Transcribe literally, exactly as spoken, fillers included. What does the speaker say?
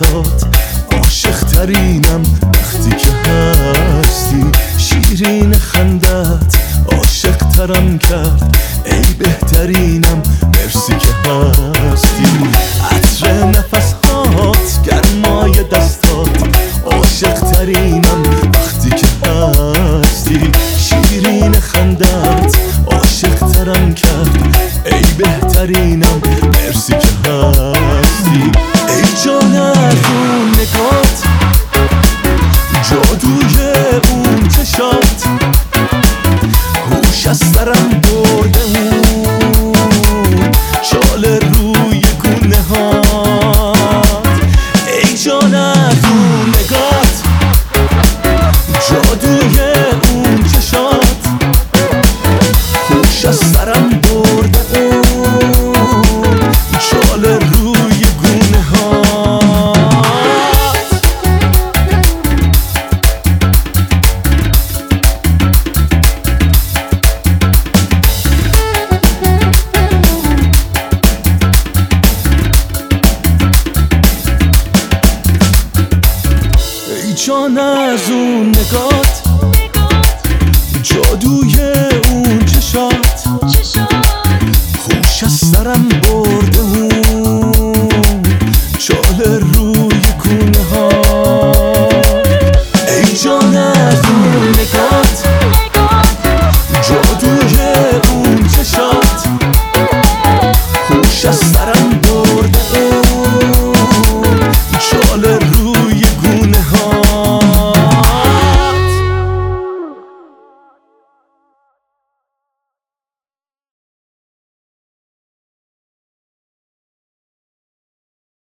دستات عاشق ترینم وقتی که هستی. شیرین خندت عاشق ترم کرد ای بهترینم مرسی که هستی. عطر نفس هات گرمای دستات عاشق ترینم وقتی که هستی. شیرین خندت عاشق ترم کرد ای بهترینم مرسی که هستی. ای جان از اون نگات جادوی اون چشات هوش از سرم برده اون چال روی گونه هات. ای جان از اون نگات جادوی اون چشات هوش از سرم برده اون چال روی گونه هات. ای جان از اون نگات جادوی